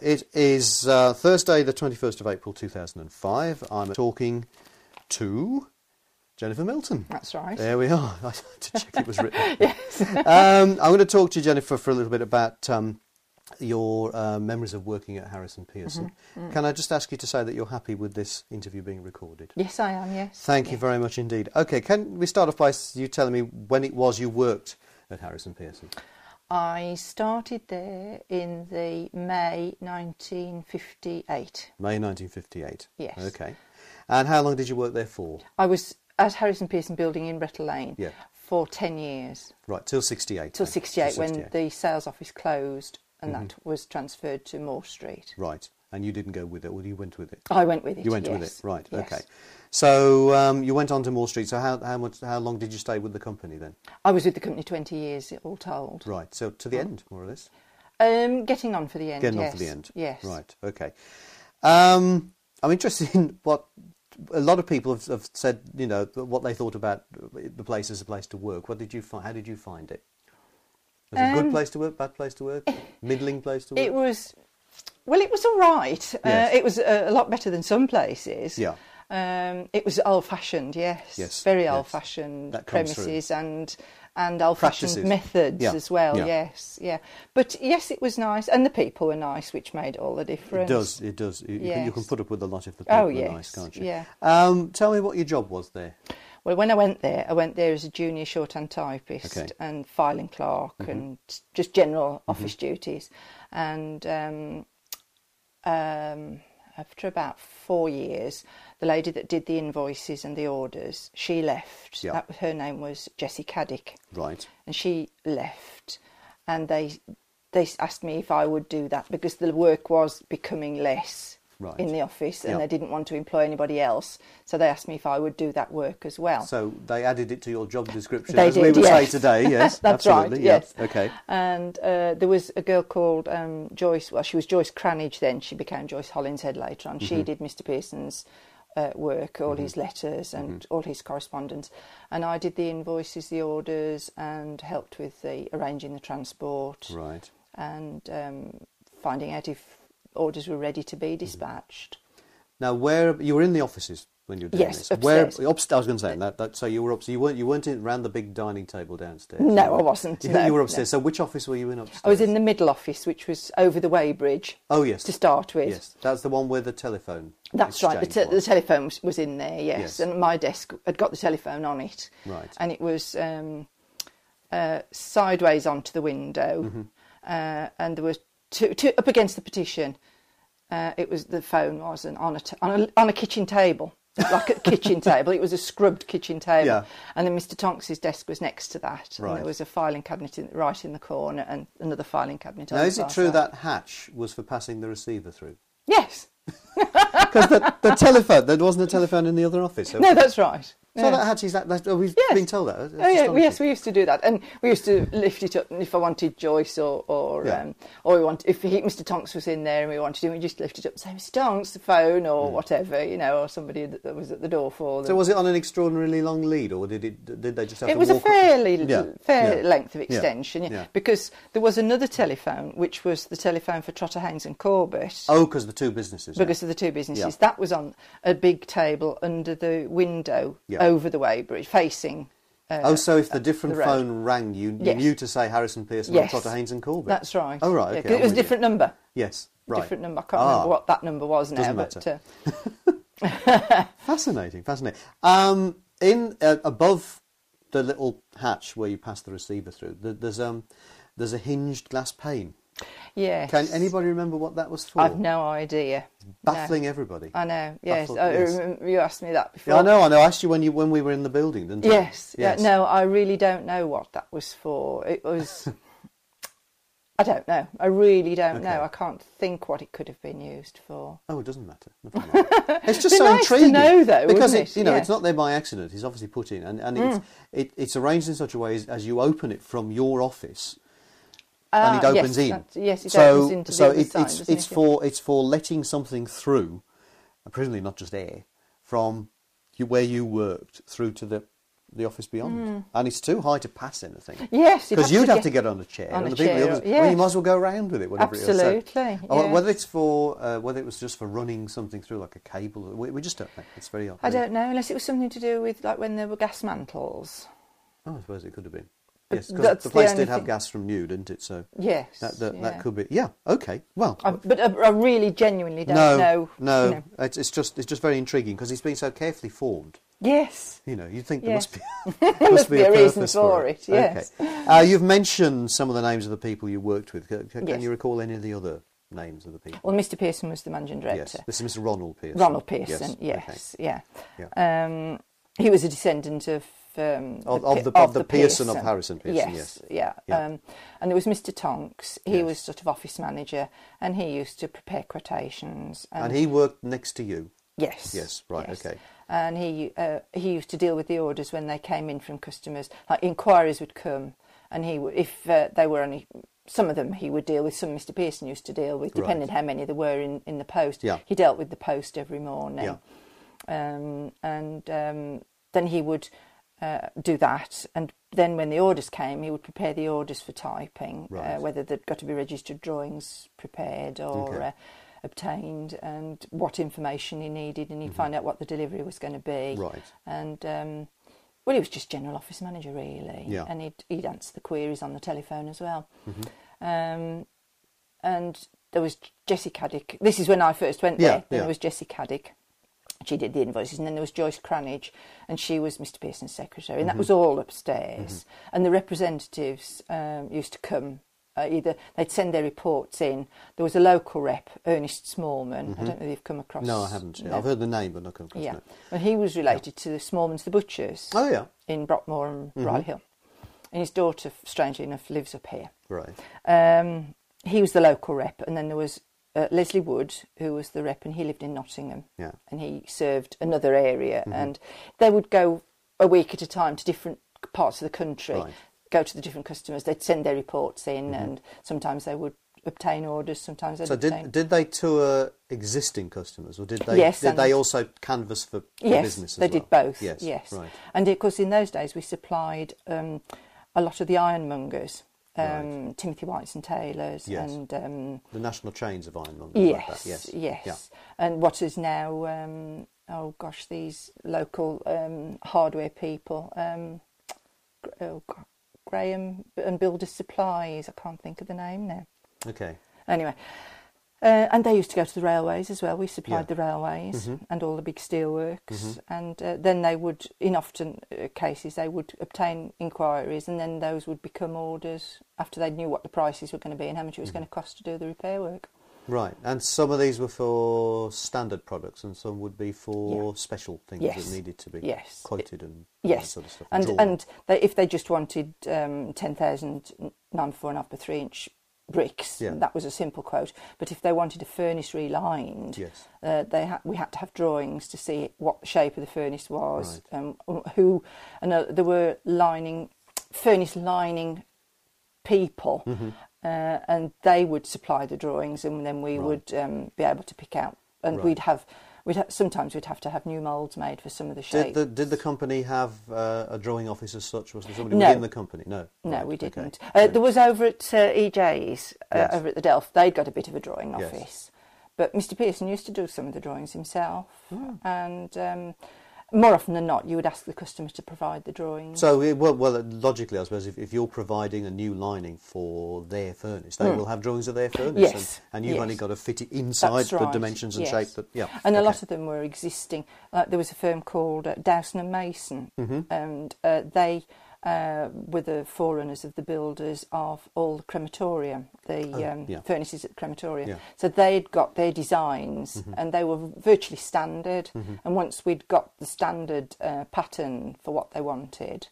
It is Thursday, the 21st of April 2005. I'm talking to Jennifer Milton. That's right. There we are. I had to check it was written. Yes. I'm going to talk to you, Jennifer, for a little bit about your memories of working at Harrison Pearson. Can I just ask you to say that you're happy with this interview being recorded? Yes, I am, yes. Thank you very much indeed. OK, can we start off by you telling me when it was you worked at Harrison Pearson? I started there in the May 1958. May 1958? Yes. OK. And how long did you work there for? I was at Harrison Pearson building in Brettle Lane for 10 years. Right, till 68? Till 68, when the sales office closed and that was transferred to Moore Street. Right, and you didn't go with it, or you went with it? I went with it, You went with it, right, OK. So you went on to Moore Street, so how long did you stay with the company then? I was with the company 20 years, all told. Right, so to the end, more or less? Getting on for the end, Getting on for the end? Yes. Right, OK. I'm interested in what a lot of people have said, you know, what they thought about the place as a place to work. What did you find? How did you find it? Was it a good place to work, bad place to work, middling place to work? It was all right. Yes. It was a lot better than some places. Yeah. It was old-fashioned, yes. Yes. Very yes. old-fashioned premises and old-fashioned methods as well, yes. Yeah. But yes, it was nice. And the people were nice, which made all the difference. It does. You can put up with a lot if the people are nice, can't you? Yeah. Tell me what your job was there. Well, when I went there as a junior shorthand typist and filing clerk and just general office duties. And after about 4 years, the lady that did the invoices and the orders, she left. Yeah. Her name was Jessie Caddick. Right. And she left, and they asked me if I would do that because the work was becoming less in the office, and they didn't want to employ anybody else. So they asked me if I would do that work as well. So they added it to your job description, they as did, we would say today. Yes, that's absolutely. right. Yes. Yeah. Okay. And there was a girl called Joyce. Well, she was Joyce Cranage then. She became Joyce Hollinshead later on. She did Mr. Pearson's work, all his letters and all his correspondence, and I did the invoices, the orders, and helped with the arranging the transport. Right. And finding out if orders were ready to be dispatched. Now, where you were in the offices when you were doing this? Upstairs. I was going to say that. So you were up. So you weren't around the big dining table downstairs. No, I wasn't. You were upstairs. No. So which office were you in upstairs? I was in the middle office, which was over the weighbridge. Oh yes. To start with. Yes, that's the one where the telephone. That's right. The telephone was in there. Yes, and my desk had got the telephone on it. Right. And it was sideways onto the window, and there was two up against the partition. The phone was on a kitchen table, like a kitchen table. It was a scrubbed kitchen table, and then Mr. Tonks's desk was next to that. Right. And there was a filing cabinet right in the corner, and another filing cabinet. Now, is it true that hatch was for passing the receiver through? Yes. Because the telephone, there wasn't a telephone in the other office. So no, that's right. So that hatch is we've been told that. Yes, we used to do that, and we used to lift it up. And if I wanted Joyce or we wanted, if Mr. Tonks was in there and we wanted him, we just lift it up and say, Mr. Tonks, the phone or whatever, or somebody that was at the door for them. So was it on an extraordinarily long lead, or did they just have to walk? It was a fair length of extension, because there was another telephone, which was the telephone for Trotter Haynes and Corbett. Oh, because the two businesses. Because of the two businesses. That was on a big table under the window. Over the weighbridge, facing. So if the different phone rang, you knew to say Harrison Pearson or Trotter Haynes and Corbett. That's right. Oh right, okay. It was a different number. Yes, right. Different number. I can't remember what that number was now. Doesn't matter. Fascinating. In above the little hatch where you pass the receiver through, there's a hinged glass pane. Yes. Can anybody remember what that was for? I've no idea. It's baffling everybody. I know. Yes. You asked me that before. Yeah, I know. I asked you when we were in the building, didn't I? Yes. No, I really don't know what that was for. It was. I don't know. I really don't know. I can't think what it could have been used for. Oh, it doesn't matter. It's just so nice intriguing. To know, though, because it's not there by accident. It's obviously put in, and it's arranged in such a way as you open it from your office. And it opens in. It opens into the other side, it's for letting something through, presumably not just air, from where you worked through to the the office beyond, and it's too high to pass anything. Yes, because you'd have to get on a chair, on and a the people, chair, the others, yes. well, you might as well go around with it. Whatever Absolutely. It is. So, Yes. whether it's for whether it was just for running something through like a cable, we just don't know. It's very odd. I don't know, unless it was something to do with like when there were gas mantles. Oh, I suppose it could have been. But Yes, because that's the the place only did have thing. gas from new, didn't it? So Yes, that could be. Yeah. Okay. Well. But I really genuinely don't know. No, you know. it's just very intriguing because it's been so carefully formed. Yes. You know, you'd think there Yes. must be There must be a reason purpose for it, yes. Okay. You've mentioned some of the names of the people you worked with. Can Yes. you recall any of the other names of the people? Well, Mr. Pearson was the managing director. Yes. This is Mr. Ronald Pearson. Ronald Pearson, yes, Okay. yeah. He was a descendant of the Pearson of Harrison Pearson, yes. Yeah. Yeah. And there was Mr. Tonks. He Yes. was sort of office manager, and he used to prepare quotations. And he worked next to you. Yes. Yes. Right. yes. Okay. And he used to deal with the orders when they came in from customers. Like inquiries would come, and if they were only some of them he would deal with. Some Mr. Pearson used to deal with, depending Right. how many there were in the post. Yeah. He dealt with the post every morning. Yeah. Then he would do that, and then when the orders came, he would prepare the orders for typing, Right. whether they'd got to be registered drawings prepared or Okay. obtained, and what information he needed, and he'd find out what the delivery was going to be. Right. And well, he was just general office manager really, Yeah. and he'd answer the queries on the telephone as well. And there was Jessie Caddick. This is when I first went there. Yeah, Then yeah. there was Jessie Caddick. She did the invoices, and then there was Joyce Cranage, and she was Mr. Pearson's secretary, and that was all upstairs. And the representatives used to come. Either they'd send their reports in. There was a local rep, Ernest Smallman. I don't know if you've come across. No, I haven't. No. I've heard the name, but not come across Yeah, it. and he was related to the Smallmans, the butchers. Oh yeah. In Brockmore and Riley Hill. And his daughter, strangely enough, lives up here. Right. He was the local rep, and then there was Leslie Wood, who was the rep, and he lived in Nottingham. Yeah. And he served another area, and they would go a week at a time to different parts of the country, Right. go to the different customers. They'd send their reports in, and sometimes they would obtain orders, sometimes they'd So obtain... did they tour existing customers, or did they? Yes, Did and- they also canvass for Yes, business as they well? did both. Yes. Yes. Right. And of course, in those days, we supplied a lot of the ironmongers, Right. Timothy Whites and Taylors, Yes. and The national chains of ironmongers. yes, Like that. Yes. yes, Yeah. and what is now these local hardware people, Graham and Builders Supplies. I can't think of the name now. Okay. Anyway, and they used to go to the railways as well. We supplied Yeah. the railways and all the big steelworks, and then they would, in often cases, they would obtain inquiries, and then those would become orders after they knew what the prices were going to be and how much it was going to cost to do the repair work. Right. And some of these were for standard products, and some would be for Yeah. special things Yes. that needed to be Yes. quoted and all that Yes, sort of stuff. and drawn. if they just wanted 10,000 9.4.5 by 3 inch bricks, Yeah. that was a simple quote. But if they wanted a furnace relined, Yes. we had to have drawings to see what the shape of the furnace was, who, and there were furnace lining people, and they would supply the drawings, and then we would be able to pick out, and Right. sometimes we'd have to have new moulds made for some of the shapes. Did the company have a drawing office as such? Was there somebody No. within the company? No. No, Right, we okay. didn't. Right. There was over at EJ's, Yes. over at the Delft, they'd got a bit of a drawing Yes. office. But Mr. Pearson used to do some of the drawings himself. Oh. And more often than not, you would ask the customer to provide the drawings. So, logically, I suppose, if you're providing a new lining for their furnace, they will have drawings of their furnace. Yes, And you've yes. only got to fit it inside That's the right, dimensions and yes. shape. That, yeah. And a okay. lot of them were existing. There was a firm called Dowson and Mason, and they were the forerunners of the builders of all the crematorium, yeah. furnaces at the crematorium. Yeah. So they'd got their designs, and they were virtually standard. And once we'd got the standard pattern for what they wanted,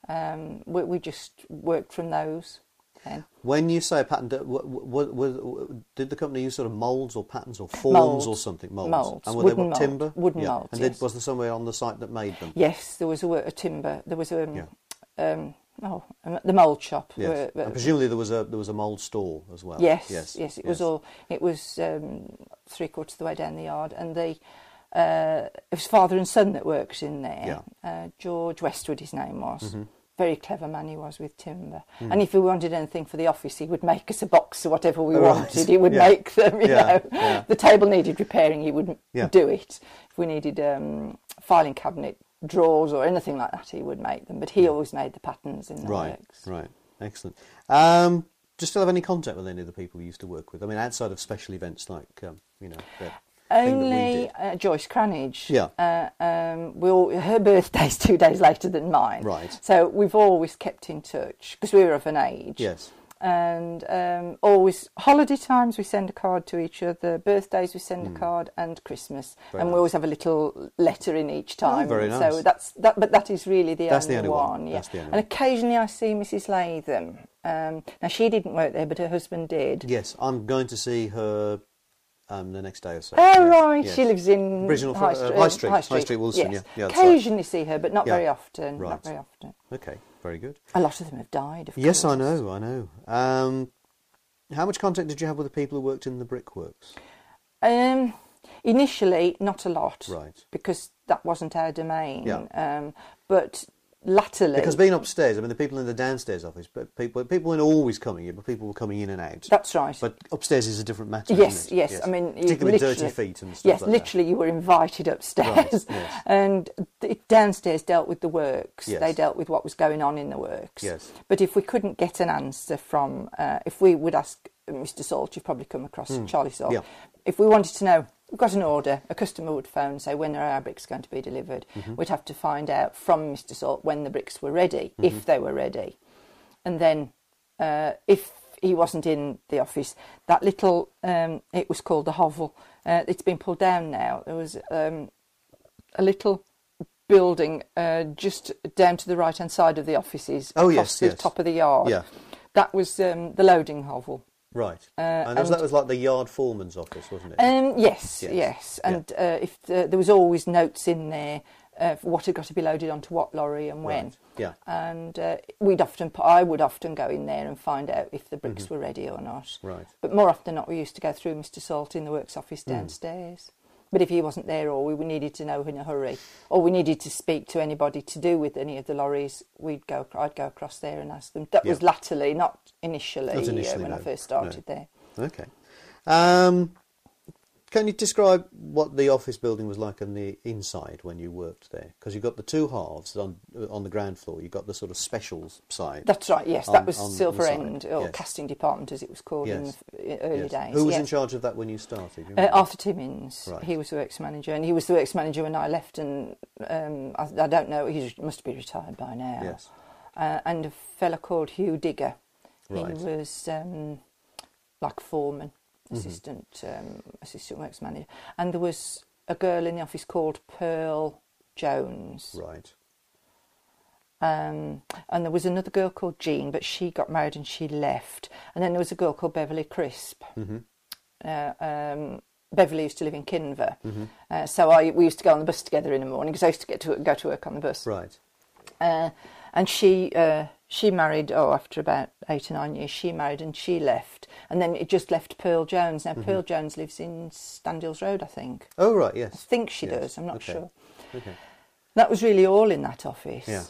we just worked from those. Then. When you say a pattern, did the company use sort of moulds or patterns or forms Moulds. or something? Moulds. And were Wooden they mould. timber? Wooden yeah. moulds, And yes. was there somewhere on the site that made them? Yes, there was a timber. There was the mould shop. Yes. And presumably there was a mould store as well. Yes, it was yes. all. It was 3/4 of the way down the yard, and it was father and son that worked in there. Yeah. George Westwood, his name was. Mm-hmm. Very clever man he was with timber. And if we wanted anything for the office, he would make us a box or whatever we wanted. He would make them, you know. Yeah. The table needed repairing, he would Yeah. do it. If we needed filing cabinet drawers or anything like that, he would make them. But he always made the patterns in the works. Right, excellent. Do you still have any contact with any of the people you used to work with? I mean, outside of special events like, you know, the thing that we Only did. Joyce Cranage. Yeah. Her birthday's 2 days later than mine. Right. So we've always kept in touch because we were of an age. Yes. And always, holiday times we send a card to each other, birthdays we send a card, and Christmas. Very and nice. we always have a little letter in each time. Oh, very nice. So but that is really the That's only the only one. Yeah. That's the only And one. occasionally I see Mrs. Latham. Now she didn't work there, but her husband did. Yes, I'm going to see her the next day or so. Oh, Yes, right. yes. She lives in Bridgenell High Street. High Street, Woolston, Yes. yeah, that's right. Occasionally see her, but not Yeah. very often. Right. Not very often. Okay, very good. A lot of them have died, of Yes, course. I know. How much contact did you have with the people who worked in the brickworks? Initially, not a lot. Right. Because that wasn't our domain. Yeah. But latterly... Because being upstairs, I mean, the people in the downstairs office, but people weren't always coming in, but people were coming in and out. That's right. But upstairs is a different matter, Yes, isn't it? yes. I mean, you particularly with dirty literally- feet and stuff Yes, like literally, you were invited upstairs. Right, yes. And downstairs dealt with the works. Yes. They dealt with what was going on in the works. Yes. But if we couldn't get an answer from... if we would ask Mr. Salt, you've probably come across Charlie Salt. Yeah. If we wanted to know, we've got an order, a customer would phone and say, when are our bricks going to be delivered? Mm-hmm. We'd have to find out from Mr. Salt when the bricks were ready, Mm-hmm. if they were ready. And then if he wasn't in the office, that little, it was called the hovel, it's been pulled down now. There was a little building just down to the right-hand side of the offices, Oh, across yes, the yes. top of the yard. Yeah. That was the loading hovel. Right. and- that was like the yard foreman's office, wasn't it? Yes, Yes. yes. And if there was always notes in there for what had got to be loaded onto what lorry and when. Right. Yeah. And I would often go in there and find out if the bricks were ready or not. Right. But more often than not, we used to go through Mr. Salt in the works office downstairs. But if he wasn't there, or we needed to know in a hurry, or we needed to speak to anybody to do with any of the lorries, I'd go across there and ask them. That was latterly, not initially, when no. I first started there. Okay. Can you describe what the office building was like on the inside when you worked there? Because you've got the two halves on the ground floor. You've got the sort of specials side. That's right, yes. on- That was on the Silver side, End, or yes. casting department as it was called in Yes. the early Yes. days. Who was yeah. in charge of that when you started? Do you remember? Arthur Timmins. Right. He was the works manager, and he was the works manager when I left, and I don't know, he must be retired by now. Yes. And a fella called Hugh Digger. Right. He was like foreman, assistant works manager. And there was a girl in the office called Pearl Jones. Right. And there was another girl called Jean, but she got married and she left. And then there was a girl called Beverly Crisp. Beverly used to live in Kinver. So we used to go on the bus together in the morning because I used to go to work on the bus. Right. And she married, after about 8 or 9 years, she married and she left. And then it just left Pearl Jones. Now, Pearl Jones lives in Standills Road, I think. Oh, right, yes. I think she Yes. does, I'm not Okay. sure. Okay. That was really all in that office. Yeah.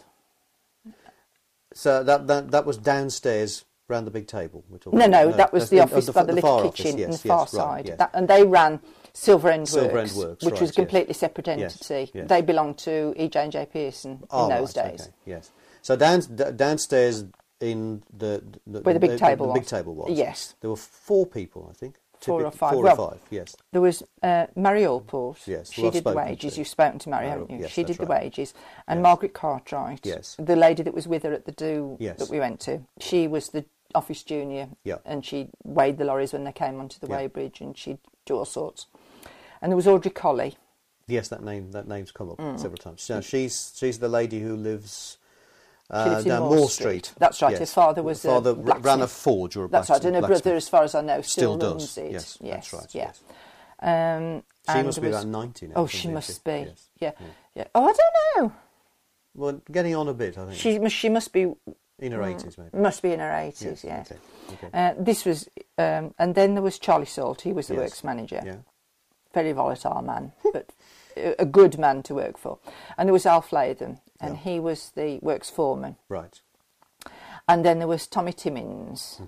So that was downstairs round the big table we're talking No, about? that was the office by the far little office, kitchen yes, in the far yes, right, side. yes. And they ran Silver End Silver Works, End Works, which right, was a yes. completely separate Yes, entity. yes. They belonged to E.J. Pearson in those days. Okay, yes. So downstairs in Where the big table the was. big table was. Yes. There were 4 people, I think. 4 or 5. Four Well, or 5, yes. There was Mary Allport. Yes, She who I've did the spoken wages. to. You've spoken to Mary, Mary, haven't you? yes, She that's did the right. wages. And Yes. Margaret Cartwright, Yes. the lady that was with her at the do Yes. that we went to, she was the office junior. Yeah. And she weighed the lorries when they came onto the Yeah. weighbridge, and she'd do all sorts. And there was Audrey Colley. Yes, that name's come up Mm. several times. So she's the lady who lives She lives in down Moore Moore Street. Street. That's right. Yes. Her father was Her father a blacksmith. ran a forge or a That's right. And her blacksmith. brother, as far as I know, Still runs does. it. Yes, that's right, Yeah. yes. She And must be there was- about 90 now. Oh, isn't she must be. Yes. Yeah. Yeah. Oh, I don't know. Well, getting on a bit, I think. She must be in her 80s, maybe. Must be in her 80s, yes. Okay. This was, and then there was Charlie Salt. He was the Yes. works manager. Yeah. very volatile man, but a good man to work for. And there was Alf Latham, and he was the works foreman. Right. And then there was Tommy Timmins,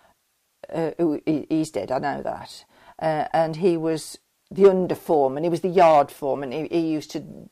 he's dead, I know that. And he was the under foreman, he was the yard foreman. He used to,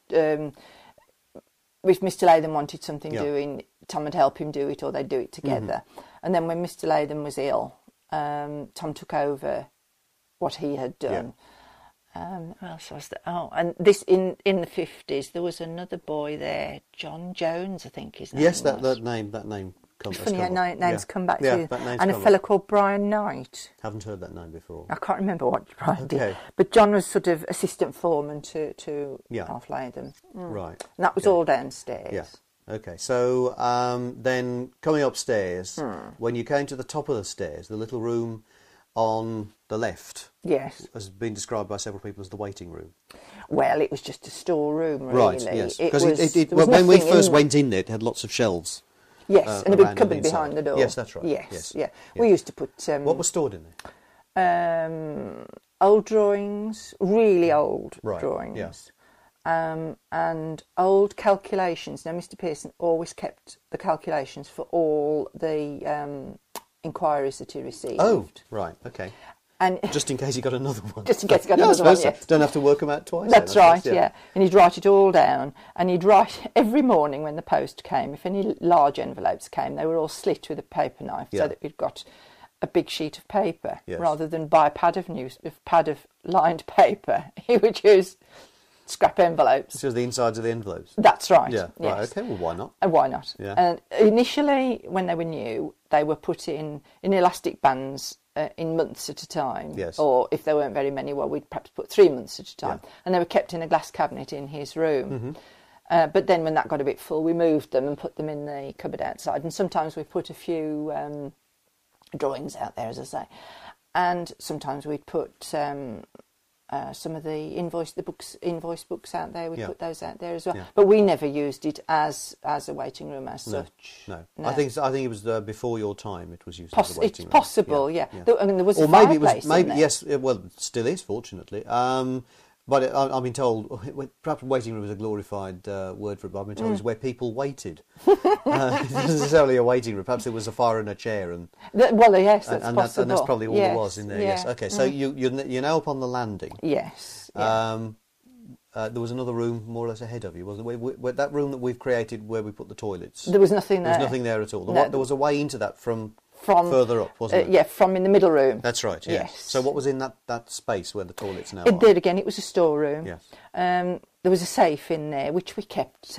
if Mr. Latham wanted something doing, Tom would help him do it, or they'd do it together. And then when Mr. Latham was ill, Tom took over what he had done. What else was there? Oh, and this in the 50s, there was another boy there, John Jones, I think his name was. Yes, that name. It's funny how names come back to you. That and a fella called Brian Knight. Haven't heard that name before. I can't remember what Brian did. But John was sort of assistant foreman to Alf Latham. Right. And that was all downstairs. Yeah. Okay, so then coming upstairs, when you came to the top of the stairs, the little room on the left has been described by several people as the waiting room. Well, it was just a storeroom, really. Right, yes. Because when we first went in there, it had lots of shelves. Yes, and a big cupboard behind the door. Yes, that's right. Yes. We used to put... what was stored in there? Old drawings, really old drawings. Yes. And old calculations. Now, Mr. Pearson always kept the calculations for all the inquiries that he received. Oh, right, okay. And just in case he got another one. Just in case he got another one, yes. Don't have to work them out twice. That's right, yeah. And he'd write it all down. And he'd write every morning when the post came, if any large envelopes came, they were all slit with a paper knife so that we'd got a big sheet of paper. Rather than buy a pad of lined paper, he would use scrap envelopes. So the insides of the envelopes? That's right. Yeah, yes. Right, okay, well, why not? Why not? Yeah. And initially, when they were new, they were put in elastic bands in months at a time. Yes. Or if there weren't very many, well, we'd perhaps put 3 months at a time. Yeah. And they were kept in a glass cabinet in his room. But then when that got a bit full, we moved them and put them in the cupboard outside. And sometimes we put a few drawings out there, as I say. And sometimes we'd put... some of the invoice books out there. We put those out there as well. Yeah. But we never used it as a waiting room as such. No. I think it was before your time. It was used as a waiting room. It's possible, yeah. I mean, there was a fireplace in there. Yes. Well, it still is, fortunately. But I've been told, perhaps waiting room is a glorified word for it, but I've been told it's where people waited. It wasn't necessarily a waiting room. Perhaps there was a fire in a chair. Well, yes, that's possible. And that's probably all there was in there, yes. Okay, so you're now up on the landing. Yes. There was another room more or less ahead of you, wasn't there? That room that we've created where we put the toilets. There was nothing there. There was nothing there at all. There was a way into that from further up, wasn't it? Yeah, from in the middle room. That's right, yes. So what was in that space where the toilets now are? There again, it was a storeroom. Yes. There was a safe in there, which we kept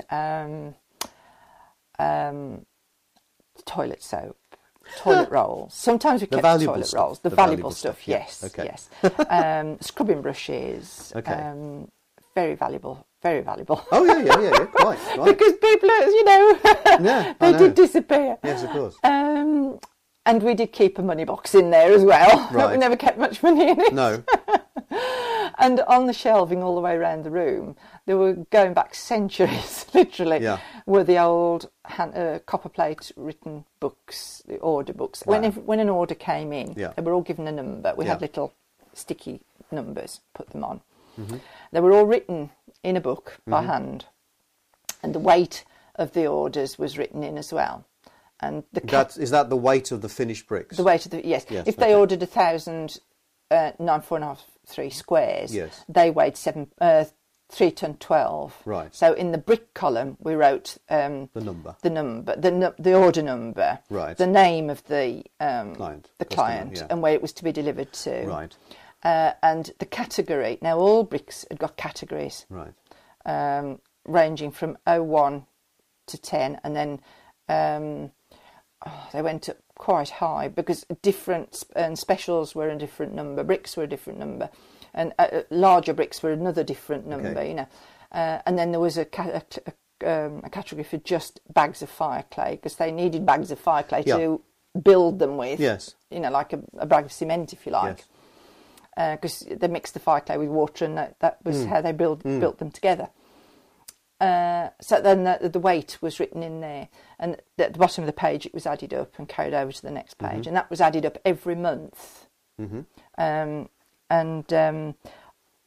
toilet soap, toilet rolls. Sometimes we kept toilet rolls. The valuable stuff, yes. Okay. Yes. Scrubbing brushes. Okay. Very valuable. Very valuable. Oh, yeah, quite. Right. Because people, they did disappear. Yes, of course. And we did keep a money box in there as well. Right. We never kept much money in it. No. And on the shelving all the way around the room, they were going back centuries, literally, were the old copper plate written books, the order books. Wow. When an order came in, they were all given a number. We had little sticky numbers, put them on. Mm-hmm. They were all written in a book by hand, and the weight of the orders was written in as well. And is that the weight of the finished bricks? The weight of yes. If they ordered 1,000 9.4.5 squares, they weighed 3 ton 12. Right. So in the brick column, we wrote the order number, right, the name of the client, and where it was to be delivered to, right, and the category. Now all bricks had got categories, right, ranging from 01 to 10, and then they went up quite high because different specials were a different number, bricks were a different number, and larger bricks were another different number, and then there was a category for just bags of fire clay, because they needed bags of fire clay to build them with, like a bag of cement, if you like, because they mixed the fire clay with water, and that was how they built them together. So then the weight was written in there, and at the bottom of the page it was added up and carried over to the next page, and that was added up every month.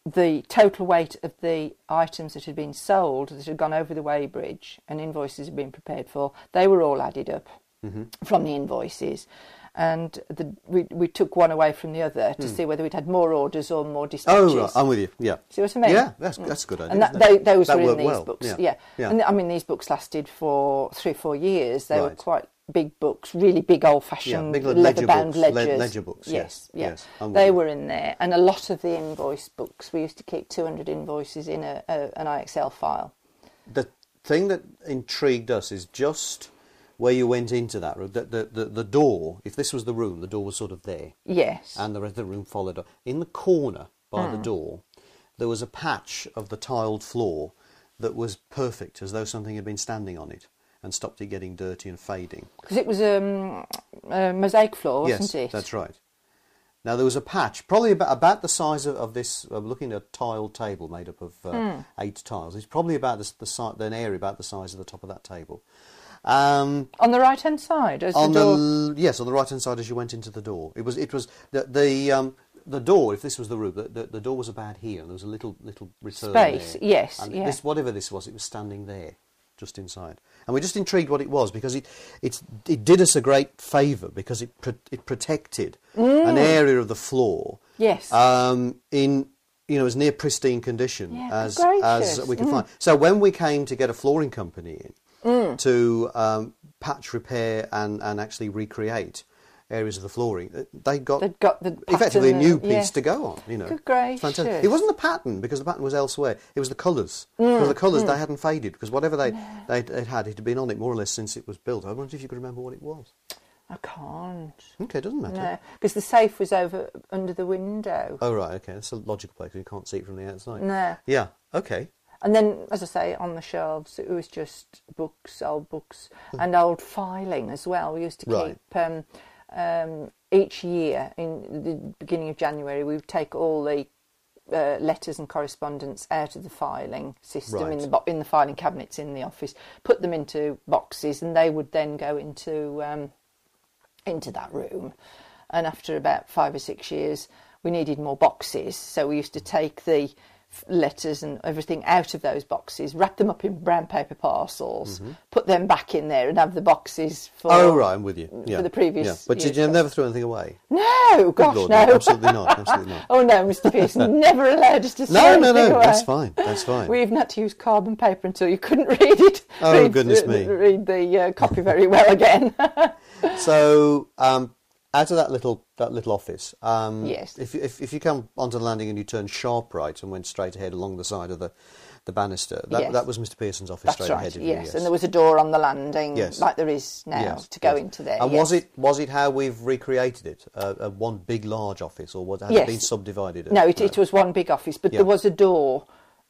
the total weight of the items that had been sold, that had gone over the weighbridge and invoices had been prepared for, they were all added up from the invoices. And we took one away from the other to see whether we'd had more orders or more dispatches. Oh, right, I'm with you. Yeah. See what I mean? Yeah, that's a good idea. And those were in these well. books. Yeah. Yeah. Yeah. And I mean, these books lasted for 3 or 4 years. They were Right. quite big books, really big old-fashioned big leather-bound ledger books, ledgers. ledger books, yes, Yeah. yes, I'm with They you. were in there, and a lot of the invoice books. We used to keep 200 invoices in an IXL file. The thing that intrigued us is just where you went into that room. The door, if this was the room, the door was sort of there. Yes. And the rest of the room followed. In the corner by the door, there was a patch of the tiled floor that was perfect, as though something had been standing on it and stopped it getting dirty and fading. Because it was a mosaic floor, wasn't it? Yes, that's right. Now, there was a patch, probably about the size of this, looking at a tiled table made up of 8 tiles. It's probably about an area about the size of the top of that table. On the right-hand side, as the door... Yes, on the right-hand side as you went into the door. It was the door, if this was the room, the door was about here, and there was a little return Space, there. yes, And yeah. whatever this was, it was standing there, just inside. And we're just intrigued what it was, because it did us a great favour, because it protected an area of the floor. Yes. In as near pristine condition Yeah, as gracious. we could find. So when we came to get a flooring company in to patch, repair, and actually recreate areas of the flooring, they'd got the effectively a pattern, new piece yeah. to go on. Good gracious. Fantastic. It wasn't the pattern, because the pattern was elsewhere. It was the colours. Because the colours, they hadn't faded, because whatever they'd had, it had been on it more or less since it was built. I wonder if you could remember what it was. I can't. Okay, doesn't matter. No, because the safe was over under the window. Oh, right, okay. That's a logical place, you can't see it from the outside. No. Yeah, okay. And then, as I say, on the shelves, it was just books, old books, and old filing as well. We used to keep, each year, in the beginning of January, we would take all the letters and correspondence out of the filing system Right. in the filing cabinets in the office, put them into boxes, and they would then go into that room. And after about 5 or 6 years, we needed more boxes, so we used to take the letters and everything out of those boxes, wrap them up in brown paper parcels, put them back in there, and have the boxes for... Oh, right, I'm with you. Yeah. For the previous Yeah. But year's did you stuff. never throw anything away? No, gosh, Lord, no. Absolutely not, absolutely not. Oh no, Mr. Pearson never allowed us to throw No, anything away. that's fine, that's fine. We even had to use carbon paper until you couldn't read it. Oh, goodness me. Read the copy very well again. So, out of that little office, Yes. If you come onto the landing and you turn sharp right and went straight ahead along the side of the banister, Yes. that was Mr. Pearson's office. That's straight right, ahead of you, yes. And there was a door on the landing, Yes. like there is now, Yes, to go yes. into there. And yes. was it how we've recreated it? One big large office, or had Yes. it been subdivided? No, it was one big office, but Yeah. there was a door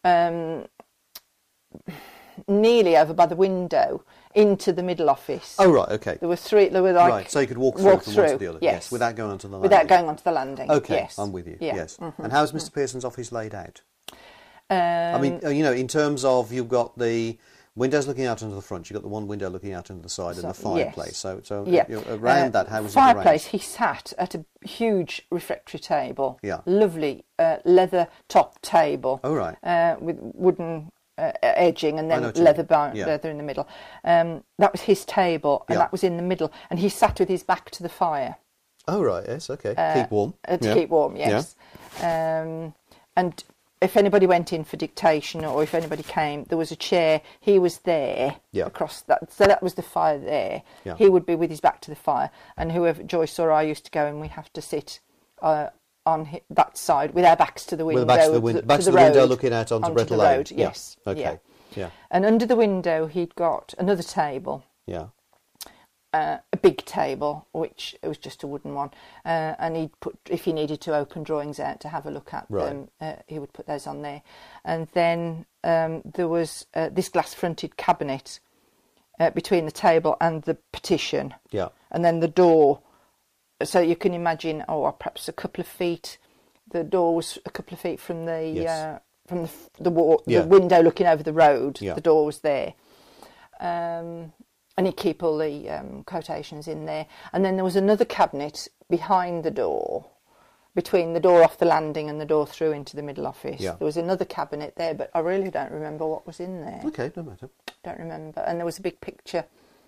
nearly over by the window into the middle office. Oh, right, okay. There were like... Right, so you could walk through from one to the other. Yes. Without going onto the landing. Without going onto the landing, Okay, yes. I'm with you, Yeah. yes. And how's Mr. Pearson's office laid out? I Um, mean, in terms of, you've got the windows looking out into the front, you've got the one window looking out into the side, and the fireplace. Yes. So yeah. around that, how was it fireplace, arranged? he sat at a huge refectory table. Yeah. Lovely leather top table. Oh, right. With wooden edging and I then know what you leather mean. Yeah. leather in the middle. That was his table, and Yeah. that was in the middle. And he sat with his back to the fire. Oh, right, yes, okay. Keep warm. To keep warm, yes. And if anybody went in for dictation or if anybody came, there was a chair. He was there across that. So that was the fire there. Yeah. He would be with his back to the fire. And whoever, Joyce or I used to go, and we have to sit on that side with our backs to the window. With the backs to the window, window looking out onto Brettle the Lane. road, yes. Yeah. Okay. Yeah. And under the window, he'd got another table. Yeah. A big table, which it was just a wooden one, and he'd put, if he needed to open drawings out to have a look at them, he would put those on there. And then there was this glass-fronted cabinet between the table and the partition. Yeah. And then the door, so you can imagine, perhaps a couple of feet. The door was a couple of feet from the the window looking over the road. Yeah. The door was there. And he'd keep all the quotations in there. And then there was another cabinet behind the door between the door off the landing and the door through into the middle office. Yeah. There was another cabinet there, but I really don't remember what was in there. Okay, no matter. Don't remember. And there was a big picture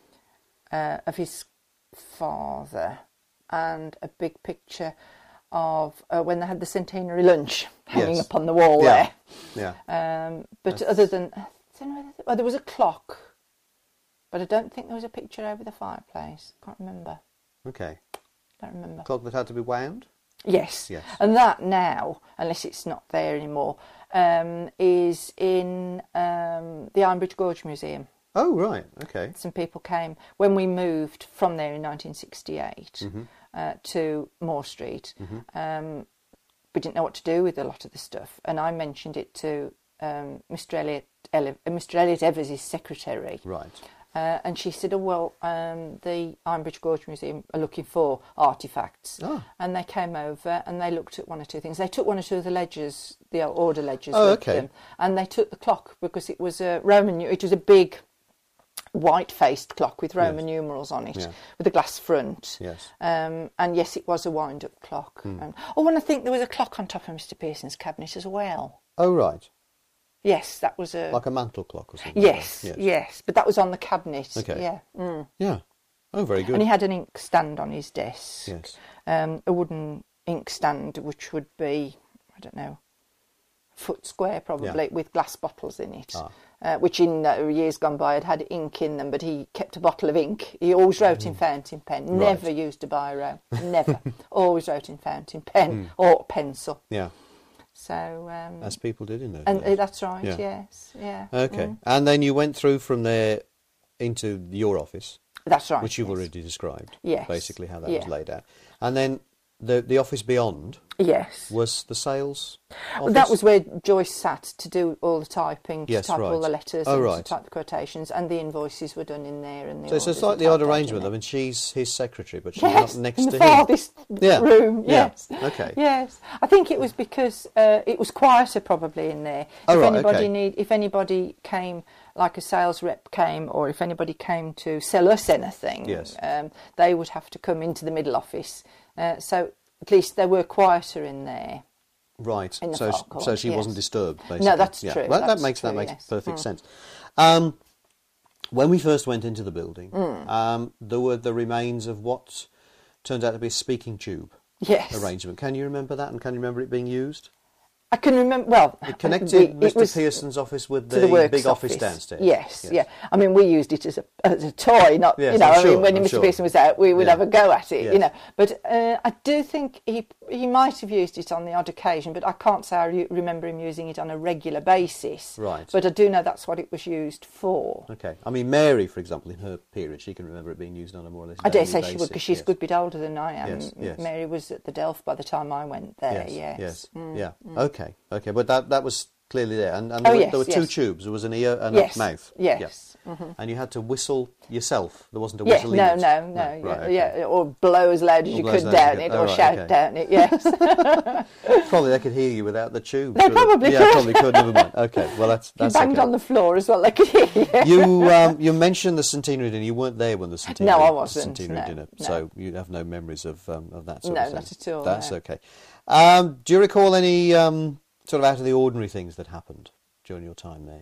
of his father and a big picture of when they had the centenary lunch hanging Yes. up on the wall Yeah. there. Yeah. But other than... Oh, there was a clock, but I don't think there was a picture over the fireplace. Can't remember. Okay. Don't remember. Clock that had to be wound? Yes. Yes. And that now, unless it's not there anymore, is in the Ironbridge Gorge Museum. Oh, right. Okay. Some people came when we moved from there in 1968 to Moore Street. We didn't know what to do with a lot of the stuff, and I mentioned it to Mr. Elliot Evers' secretary. Right. And she said, "Oh well, the Ironbridge Gorge Museum are looking for artefacts." Oh. And they came over and they looked at one or two things. They took one or two of the ledgers, the order ledgers, Oh, with okay. them, and they took the clock because it was a Roman. It was a big, white-faced clock with Roman numerals on it, Yeah. with a glass front. Yes. And yes, it was a wind-up clock. And, and I think there was a clock on top of Mr. Pearson's cabinet as well. Oh, right. Yes, that was a... Like a mantle clock or something? Yes, like that. yes, but that was on the cabinet. Okay. Yeah. Mm. Yeah. Oh, very good. And he had an inkstand on his desk. Yes. A wooden inkstand, which would be, I don't know, a foot square probably, with glass bottles in it. Which in years gone by had had ink in them, but he kept a bottle of ink. He always wrote in fountain pen, never used a biro, never. Always wrote in fountain pen or pencil. Yeah. So, As people did in those and days. that's right. Yeah. Yes, yeah. Okay. And then you went through from there into your office, That's right. which you've yes. already described. Yes. Basically how that Yeah. was laid out. And then the office beyond Yes. was the sales office? Well, that was where Joyce sat to do all the typing, to Yes, type all right. the letters, Oh, and right. to type the quotations, and the invoices were done in there. And the So it's a orders slightly were odd typed out arrangement. in I there. mean, she's his secretary, but she's Yes, not next in to the him. farthest Yeah. room. Yeah. Yes. Okay. Yes, I think it was because it was quieter probably in there. Oh, if right, anybody okay. if anybody came, like a sales rep came, or if anybody came to sell us anything, Yes. they would have to come into the middle office. So at least they were quieter in there. Right. In the So forecourt, so she yes. wasn't disturbed, basically. No, that's Yeah. true. Well, That's that true, makes yes. perfect sense. When we first went into the building, there were the remains of what turned out to be a speaking tube Yes. arrangement. Can you remember that, and can you remember it being used? I can remember, well... It connected it Mr. was Pearson's office with to the works big office downstairs. Yes, yeah. I mean, we used it as a toy, not, Yes, you know, I'm I sure, mean, when I'm Mr. sure. Pearson was out, we would Yeah. have a go at it, Yes. you know. But I do think he might have used it on the odd occasion, but I can't say I remember him using it on a regular basis. Right. But I do know that's what it was used for. Okay. I mean, Mary, for example, in her period, she can remember it being used on a more or less I dare daily say basis. she would, because she's yes. a good bit older than I am. Yes, yes. Mary was at the Delft by the time I went there, yes. Yeah. Okay. Okay. But that was clearly there, and Oh, there were two yes. tubes. There was an ear and Yes, a mouth. yes. Yeah. And you had to whistle yourself. There wasn't a Yeah, whistle in no, it. no, Right, yeah, okay. yeah, or blow as loud as Or you blow as could loud as you down could. it, Oh, or right, shout okay. down it, yes. Probably they could hear you without the tube. They probably could. Probably could. Never mind. Okay. Well, that's You banged okay. on the floor as well, they could hear you. You mentioned the centenary dinner. You weren't there when the centenary. No, I wasn't, Centenary no, dinner, no. so you have no memories of that sort No, of thing. not at all, That's no. okay. Do you recall any sort of out of the ordinary things that happened during your time there?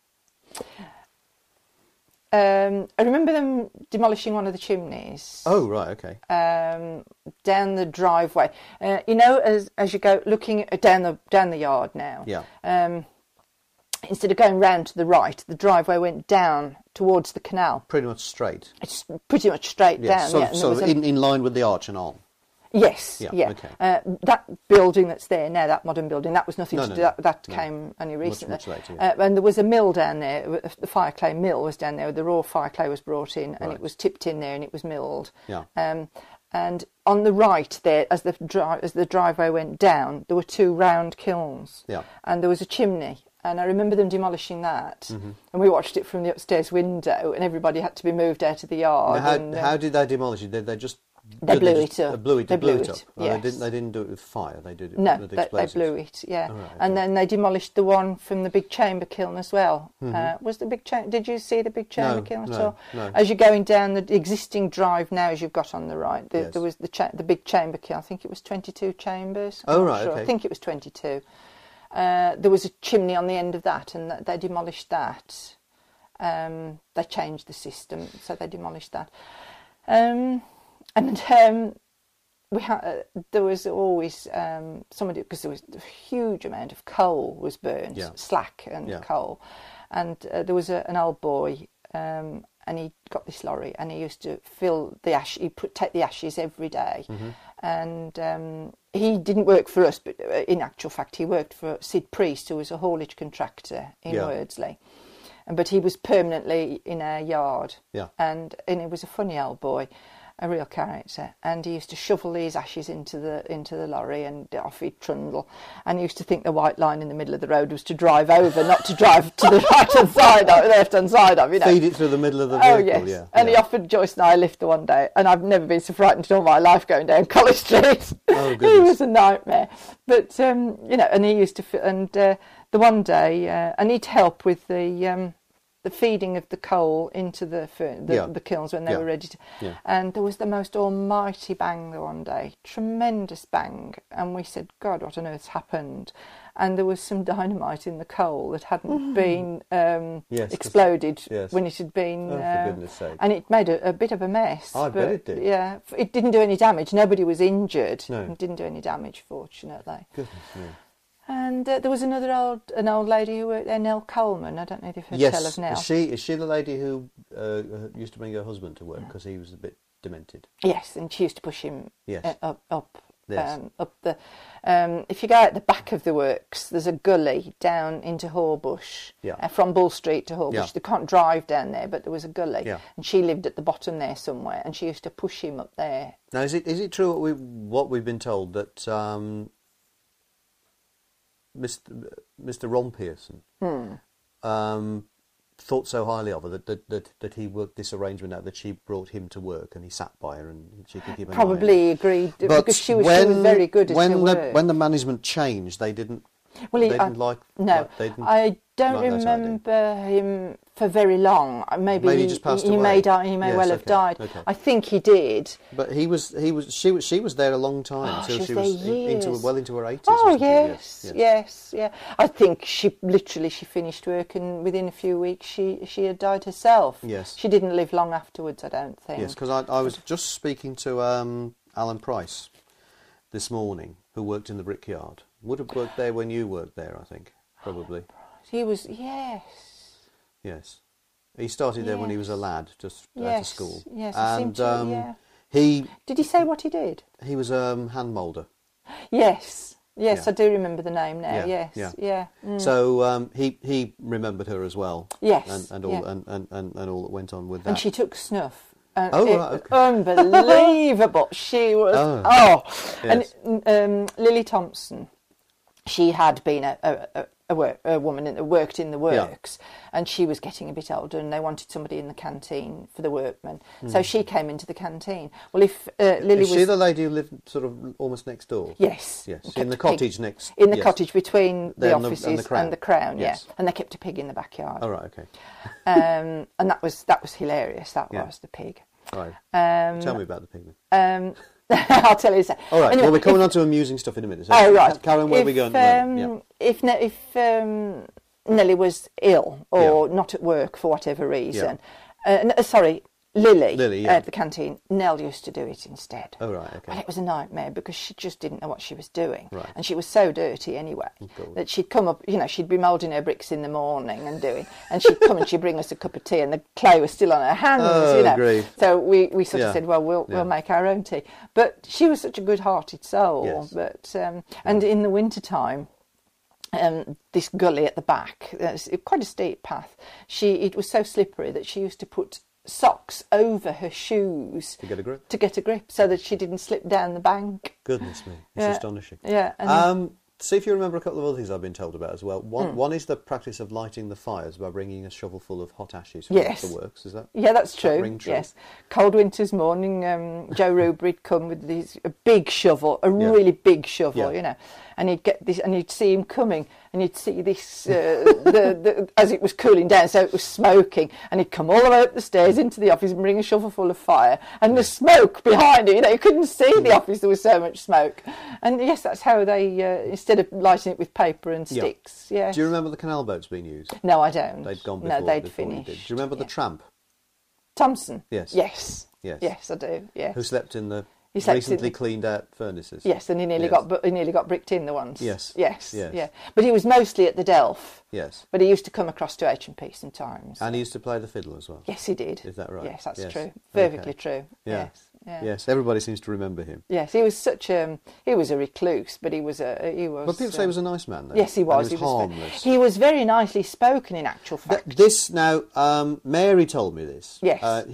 I remember them demolishing one of the chimneys. Oh, right. Okay. Down the driveway. You know, as you go looking down the yard now. Yeah. Instead of going round to the right, the driveway went down towards the canal. Pretty much straight. It's pretty much straight Yes. down. So, and there was in line with the arch and on. Yes, Yeah, yeah. okay. That building that's there now, that modern building, that was nothing No, to no, do. no, That no. came only recently. Much later, yeah. And there was a mill down there. The fire clay mill was down there. The raw fire clay was brought in, and Right. it was tipped in there, and it was milled. Yeah. And on the right there, as the driveway went down, there were two round kilns. Yeah. And there was a chimney. And I remember them demolishing that, Mm-hmm. and we watched it from the upstairs window, and everybody had to be moved out of the yard. Now, and, how did they demolish it? Did they just They blew They it up. They blew it up. Oh, Yes. They didn't do it with fire. They did it No, with they explosives. blew it. Yeah, Oh, right, okay. and then they demolished the one from the big chamber kiln as well. Was the big chamber? Did you see the big chamber kiln at all? No. As you're going down the existing drive now, as you've got on the right, Yes. there was the big chamber kiln. I think it was 22 chambers. Oh, I'm not right, sure. okay. I think it was 22. There was a chimney on the end of that, and they demolished that. They changed the system, so they demolished that. There was always somebody, because there was a huge amount of coal was burned, Yeah. slack and Yeah. coal, and there was an old boy, and he got this lorry, and he used to fill the ash. Take the ashes every day, and he didn't work for us, but in actual fact, he worked for Sid Priest, who was a haulage contractor in Yeah. Wordsley. But he was permanently in our yard, Yeah. and he was a funny old boy, a real character. And he used to shovel these ashes into the lorry, and off he'd trundle. And he used to think the white line in the middle of the road was to drive over, not to drive to the right-hand side, or the left-hand side of, you know. Feed it through the middle of the vehicle. Oh yes, Yeah. and he yeah. offered Joyce and I a lift the one day, and I've never been so frightened in all my life going down College Street. Oh, He goodness. was a nightmare. But you know, and he used to, the one day, and he'd help with the feeding of the coal into the Yeah. kilns when they Yeah. were ready to. Yeah. And there was the most almighty bang the one day, tremendous bang, and we said, God, what on earth's happened? And there was some dynamite in the coal that hadn't been Yes, 'cause- exploded yes. when it had been. Oh, for goodness sake. And it made a bit of a mess. I bet it did. Yeah, it didn't do any damage. Nobody was injured. No. It didn't do any damage, fortunately. Goodness me. And there was an old lady who worked there, Nell Coleman. I don't know if you've heard tell Yes. of Nell. Is she the lady who used to bring her husband to work because he was a bit demented? Yes, and she used to push him Yes. up Yes. up the. If you go out the back of the works, there's a gully down into Horbush. Yeah. From Bull Street to Horbush. Yeah. They can't drive down there, but there was a gully, Yeah. and she lived at the bottom there somewhere, and she used to push him up there. Now, is it true what we've been told that Mr. Ron Pearson thought so highly of her that he worked this arrangement out, that she brought him to work and he sat by her and she could keep an eye on him. Probably agreed, But because she was very good at her work. when the management changed, they didn't. Well, they didn't like. No, they didn't I don't like that idea. remember him for very long. Maybe Maybe he just passed he away. may die. He may Yes, well have okay, died. okay. I think he did. But she was there a long time. Oh, so she was there years. into her 80s. Oh or something. yes. I think she finished work, and within a few weeks she had died herself. Yes. She didn't live long afterwards, I don't think. Yes, because I was just speaking to Alan Price this morning, who worked in the brickyard. Would have worked there when you worked there, I think, probably. He was, yes. Yes. He started there when he was a lad, just out of Yes, school. yes, I seem And to, yeah. he Did he say what he did? was hand moulder. Yes, Yeah. I do remember the name now. Yeah, Yes, yeah. Mm. So he remembered her as well. Yes, And all yeah. and all that went on with that. And she took snuff. And Oh, it right, was okay. unbelievable. She was, Yes. And Lily Thompson, she had been a woman that worked in the works, and she was getting a bit older, and they wanted somebody in the canteen for the workmen. So she came into the canteen. Well, if Lily Is was... she the lady who lived sort of almost next door? Yes. Yes, And in the kept a pig. cottage next. In the yes. cottage between There the and the- offices and the Crown. Crown, Yes. yeah. And they kept a pig in the backyard. Oh, right, okay. And that was hilarious. That Yeah. was the pig. Right. Um, Tell me about the pig then. I'll tell you. All right, Anyway, well, we're coming on to amusing stuff in a minute. So Oh right. Karen, where are we going at the moment? If Nellie was ill or not at work for whatever reason, Lily, Lily, at the canteen, Nell used to do it instead. Oh, right, okay. Well, it was a nightmare because she just didn't know what she was doing. Right. And she was so dirty anyway God. that she'd come up, she'd be moulding her bricks in the morning and doing, and she'd come and she'd bring us a cup of tea and the clay was still on her hands, Oh, grief. So we sort Yeah. of said, well, we'll make our own tea. But she was such a good-hearted soul. Yes. But and in the wintertime, this gully at the back, quite a steep path, it was so slippery that she used to put socks over her shoes To get a grip? so that she didn't slip down the bank. Goodness me, it's Yeah. astonishing. Yeah. And see if you remember a couple of other things I've been told about as well. One is the practice of lighting the fires by bringing a shovelful of hot ashes from Yes. the works. Is that? Yeah, that's does true. that ring true? Yes. Cold winter's morning, Joe Rubery'd come with a big shovel, really big shovel, Yeah. you know, and he'd get this, and you'd see him coming, and you'd see this as it was cooling down, so it was smoking, and he'd come all the way up the stairs into the office and bring a shovel full of fire, and the smoke behind it, you know, you couldn't see the office, there was so much smoke. And yes, that's how they, instead of lighting it with paper and sticks, yes. Do you remember the canal boats being used? No, I don't. They'd gone before. No, they'd before you finished. did. Do you remember the tramp? Thompson? Yes. Yes. Yes. Yes, I do, yes. Who slept in the He slept recently in- cleaned out furnaces? Yes, and he nearly got bricked in the once. Yes. Yes. Yes. Yeah. But he was mostly at the Delph. Yes. But he used to come across to H&P sometimes. And he used to play the fiddle as well. Yes, he did. Is that right? Yes, that's Yes. true. Okay. Perfectly true. Yeah. Yes. Yeah. Yes, everybody seems to remember him. Yes, he was such he was a recluse, but he was. But people say he was a nice man, though. Yes, he was. And he was harmless. He was very nicely spoken, in actual fact. This now, Mary told me this. Yes.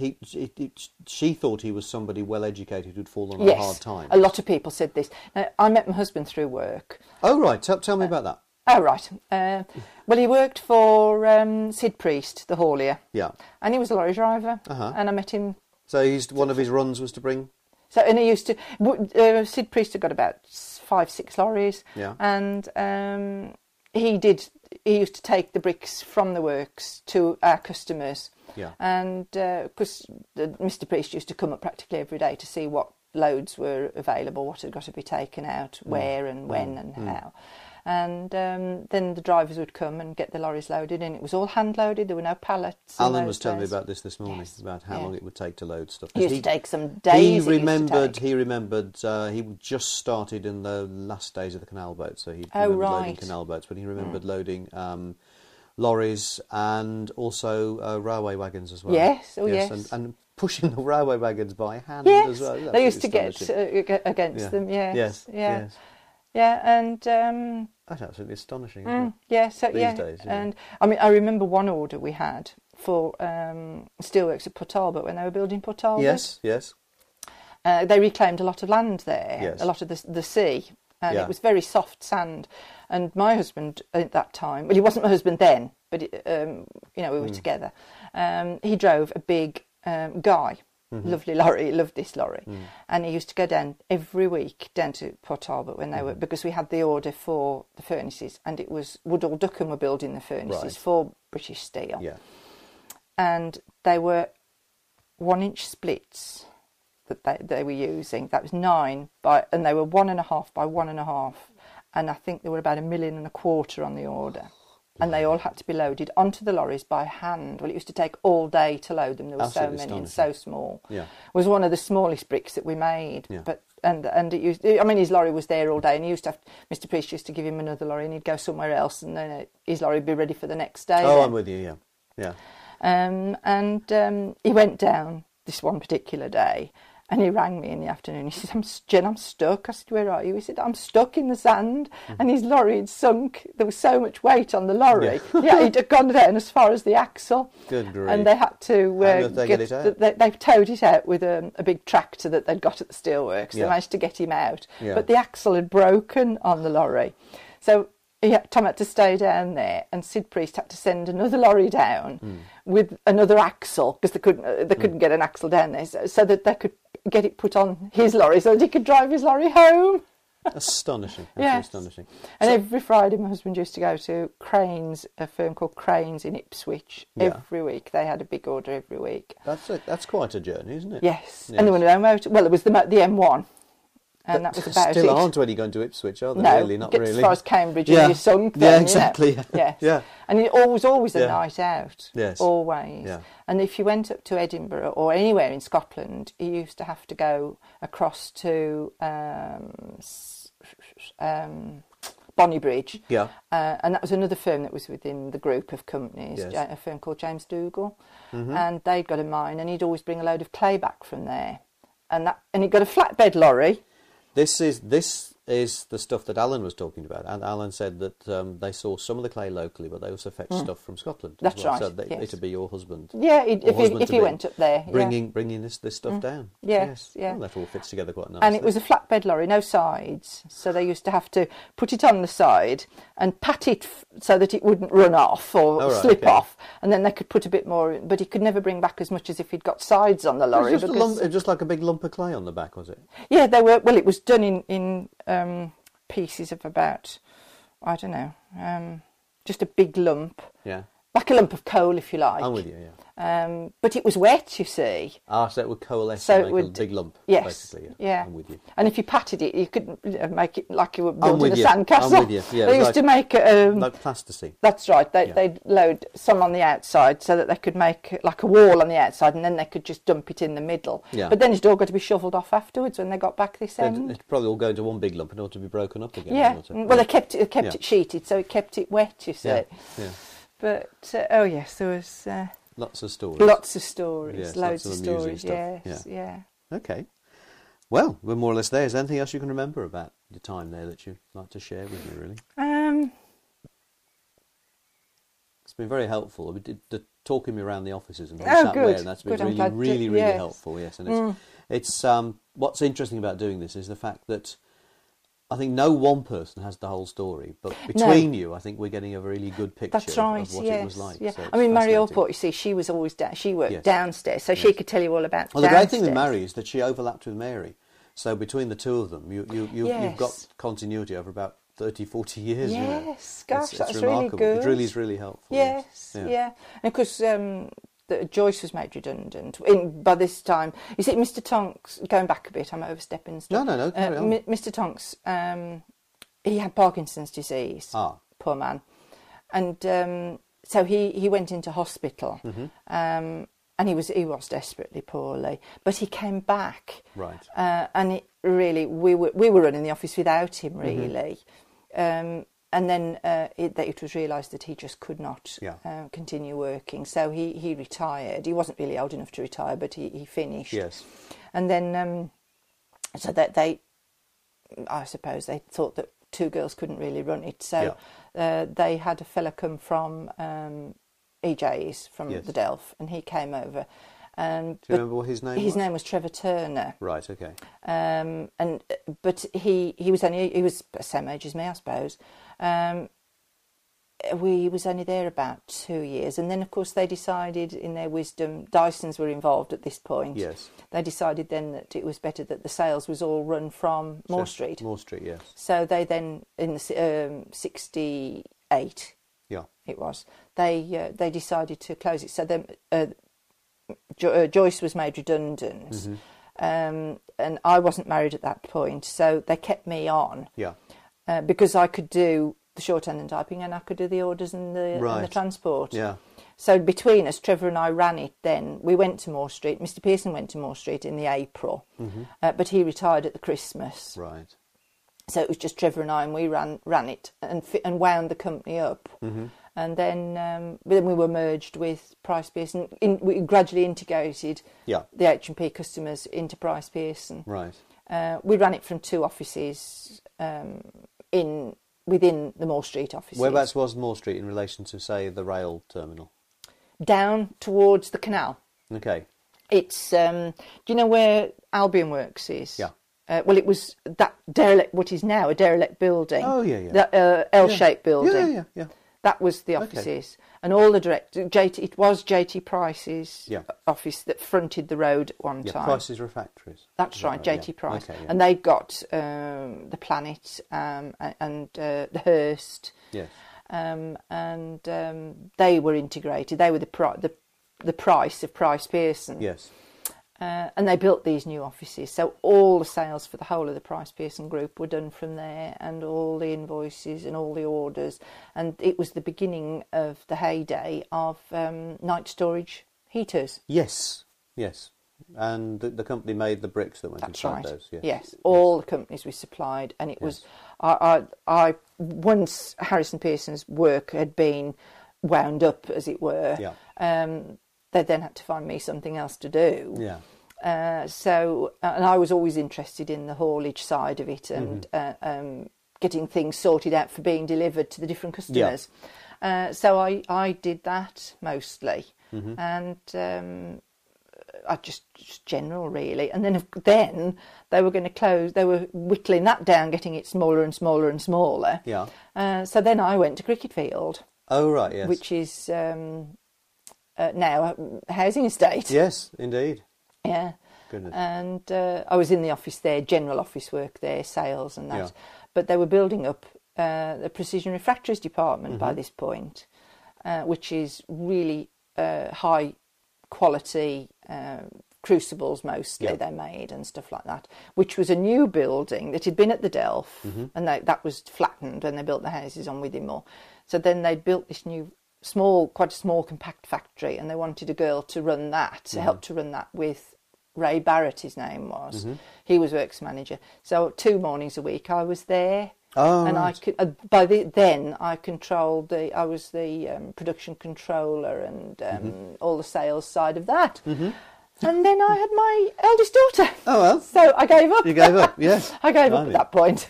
She thought he was somebody well educated who'd fallen on yes, hard times. a lot of people said this. Now, I met my husband through work. Oh right, tell me about that. Oh right. Well, he worked for Sid Priest, the haulier. Yeah. And he was a lorry driver. Uh-huh. And I met him. So one of his runs was to bring. So, and he used to. Sid Priest had got about 5-6 lorries. Yeah. And he used to take the bricks from the works to our customers. Yeah. And because Mr. Priest used to come up practically every day to see what loads were available, what had got to be taken out, where and when and how. And then the drivers would come and get the lorries loaded, and it was all hand loaded. There were no pallets. Alan was telling me about this morning, Yes. about how long it would take to load stuff. It used to take some days. He remembered. He just started in the last days of the canal boat, so he remembered loading canal boats. But he remembered loading lorries and also railway wagons as well. Yes, yes. And pushing the railway wagons by hand as well. They used to get against them. Yes, yes. Yeah, and that's absolutely astonishing. Isn't it? These days, and I mean, I remember one order we had for steelworks at Port Talbot when they were building Port Talbot. Yes. They reclaimed a lot of land there, a lot of the sea, and it was very soft sand. And my husband at that time, well, he wasn't my husband then, but we were together. He drove a big Guy. Lovely lorry, he loved this lorry. And he used to go down every week down to Port Talbot when they were, because we had the order for the furnaces, and it was Woodall Duckham were building the furnaces for British Steel. Yeah. And they were 1-inch splits that they were using. That was 9 and they were 1.5 by 1.5. And I think there were about 1.25 million on the order. And they all had to be loaded onto the lorries by hand. Well, it used to take all day to load them. There were so many and so small. Yeah. It was one of the smallest bricks that we made. Yeah. But and it used. I mean, his lorry was there all day, and he used to have. Mr. Priest used to give him another lorry, and he'd go somewhere else, and then his lorry would be ready for the next day. Oh, then. I'm with you. Yeah. And he went down this one particular day. And he rang me in the afternoon. He said, Jen, I'm stuck. I said, where are you? He said, I'm stuck in the sand. And his lorry had sunk. There was so much weight on the lorry. Yeah, he'd gone down as far as the axle. Good grief. And they had to... How did they get it out? They towed it out with a big tractor that they'd got at the steelworks. Yeah. They managed to get him out. Yeah. But the axle had broken on the lorry. So... Tom had to stay down there, and Sid Priest had to send another lorry down with another axle, because they couldn't get an axle down there, so that they could get it put on his lorry so that he could drive his lorry home. Astonishing. Yes. Astonishing. And every Friday my husband used to go to Cranes, a firm called Cranes in Ipswich, every week. They had a big order every week. That's quite a journey, isn't it? Yes. And there were no motor. Well, it was the M1. And that was about still it. aren't when you're going to Ipswich, are they? No, really, not get really. as far as Cambridge and you're sunk then. Yeah, exactly. Yes. Yeah. And it was always a night out. Yes. Always. Yeah. And if you went up to Edinburgh or anywhere in Scotland, you used to have to go across to Bonnybridge. Yeah. And that was another firm that was within the group of companies, a firm called James Dougal. And they'd got a mine, and he'd always bring a load of clay back from there. And he'd got a flatbed lorry. This is the stuff that Alan was talking about. And Alan said that they saw some of the clay locally, but they also fetched stuff from Scotland. As That's well. right, So yes. it'd be your husband. Yeah, or husband if to he be went up there. bringing this stuff down. Yes, yeah. Well, that all fits together quite nicely. And it was a flatbed lorry, no sides. So they used to have to put it on the side and pat it so that it wouldn't run off or slip off. And then they could put a bit more in. But he could never bring back as much as if he'd got sides on the lorry. It was just like a big lump of clay on the back, was it? Yeah, they were. Well, it was done in pieces of about, I don't know, just a big lump. Yeah. Like a lump of coal, if you like. I'm with you, yeah. But it was wet, you see. So it would coalesce So and it make a would- big lump, Yes, basically. yeah. I'm with you. And if you patted it, you could make it like you were I'm building with a you. sandcastle. I'm with you. Yeah, They used to make like plasticine. That's right. They'd load some on the outside so that they could make like a wall on the outside, and then they could just dump it in the middle. Yeah. But then it's all got to be shoveled off afterwards when they got back this end. It'd probably all go into one big lump in order to be broken up again. Yeah. wouldn't it? Well, they kept Yeah. it sheeted, so it kept it wet. You see. Yeah. Yeah. But oh yes, there was Lots of stories. lots of stories, Yes, loads lots of of amusing stories. stuff. Yes, yeah. Okay. Well, we're more or less there. Is there anything else you can remember about your time there that you'd like to share with me, really? It's been very helpful. We did the talking me around the offices and things Oh, sat good. there, and that's been Good, I'm really, glad really, to- really yes. helpful. Yes, and it's what's interesting about doing this is the fact that I think no one person has the whole story, but between you, I think we're getting a really good picture That's right. of what yes. it was like. Yeah. So it's I mean, Mary fascinating. Allport, you see, she was always she worked Yes. downstairs, so she could tell you all about. Well, the great thing with downstairs. Mary is that she overlapped with Mary. So between the two of them, you've got Yes. continuity over about 30, 40 years. You know. Yes, gosh, it's that's really remarkable. good. It really is really helpful. Yes, yeah. And of course, Joyce was made redundant. By this time, you see, Mr. Tonks, going back a bit, I'm overstepping stuff. No, carry on. Mr. Tonks, he had Parkinson's disease, poor man. And so he went into hospital, and he was desperately poorly. But he came back, Right. and it really we were running the office without him really. And then it was realised that he just could not continue working, so he retired. He wasn't really old enough to retire, but he finished. Yes. And then so that I suppose they thought that two girls couldn't really run it, so they had a fella come from EJ's from the Delph, and he came over. Do you remember what his name was? His name was Trevor Turner. Right. Okay. But he was the same age as me, I suppose. He was only there about 2 years, and then of course they decided, in their wisdom, Dysons were involved at this point. Yes. They decided then that it was better that the sales was all run from Moore Street. Moore Street. Yes. So they then, in the 68, Yeah. it was, they decided to close it. So then Joyce was made redundant, and I wasn't married at that point, so they kept me on. Yeah. Because I could do the shorthand and typing, and I could do the orders and the transport. Yeah. So between us, Trevor and I ran it then. We went to Moore Street. Mr. Pearson went to Moore Street in the April, but he retired at the Christmas. Right. So it was just Trevor and I, and we ran it and wound the company up. And then we were merged with Price Pearson. We gradually integrated the H&P customers into Price Pearson. Right. We ran it from 2 offices within the Moore Street offices. Whereabouts was Moore Street in relation to, say, the rail terminal? Down towards the canal. Okay. It's do you know where Albion Works is? Yeah. Well, it was that derelict, what is now a derelict building. Oh, yeah, yeah. That L-shaped building. Yeah. That was the offices, and all the it was JT Price's office that fronted the road at one time. Price's refractories. That's right, JT Price, Okay, and they got the Planet and the Hearst. Yes. And they were integrated. They were the Price of Price Pearson. Yes. And they built these new offices, so all the sales for the whole of the Price Pearson group were done from there, and all the invoices and all the orders, and it was the beginning of the heyday of night storage heaters. Yes, and the company made the bricks that went That's inside right. those. Yes, all the companies we supplied, and it was I once Harrison Pearson's work had been wound up, as it were. Yeah. They then had to find me something else to do. Yeah. And I was always interested in the haulage side of it and getting things sorted out for being delivered to the different customers. So I did that mostly, and I just general really. And then they were going to close. They were whittling that down, getting it smaller and smaller and smaller. Yeah. So then I went to Cricketfield. Oh right, yes. Which is now a housing estate. Yes, indeed. Yeah. Goodness. And I was in the office there, general office work there, sales and that. Yeah. But they were building up the precision refractories department by this point, which is really high quality crucibles mostly they made and stuff like that, which was a new building that had been at the Delph, and that was flattened when they built the houses on Withymoor. So then they built this new quite a small compact factory, and they wanted a girl to run that, to help to run that with Ray Barrett, his name was. He was works manager. So 2 mornings a week I was there. Oh, and right. I could then I controlled I was the production controller and all the sales side of that. And then I had my eldest daughter. Oh well. So I gave up. You gave up, yes. I gave up at that point.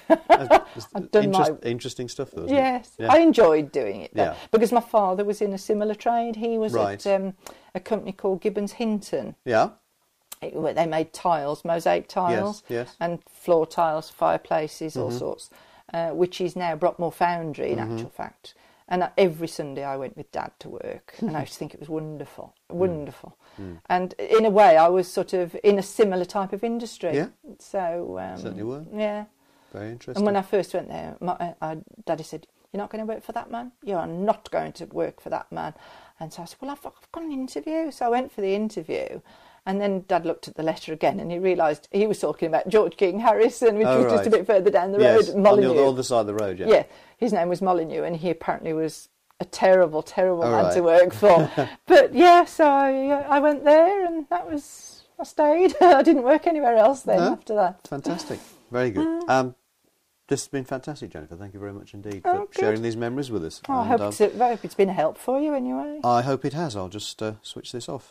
I'd done interesting stuff, though. Isn't yes, it? Yeah. I enjoyed doing it though, Yeah. because my father was in a similar trade. He was Right. at a company called Gibbons Hinton. Yeah. They made tiles, mosaic tiles, yes. and floor tiles, fireplaces, all sorts, which is now Brockmore Foundry in actual fact. And every Sunday I went with Dad to work, and I used to think it was wonderful, wonderful. And in a way, I was sort of in a similar type of industry. Yeah. So Certainly were. Yeah. Very interesting. And when I first went there, Daddy said, "You're not going to work for that man. You are not going to work for that man." And so I said, "Well, I've got an interview." So I went for the interview. And then Dad looked at the letter again, and he realised he was talking about George King Harrison, which was just a bit further down the road, Molyneux. On the other side of the road, yeah. Yeah, his name was Molyneux, and he apparently was a terrible, terrible man to work for. But yeah, so I went there, and I stayed. I didn't work anywhere else then after that. Fantastic. Very good. This has been fantastic, Jennifer. Thank you very much indeed for good. sharing these memories with us. I hope it's been a help for you anyway. I hope it has. I'll just switch this off.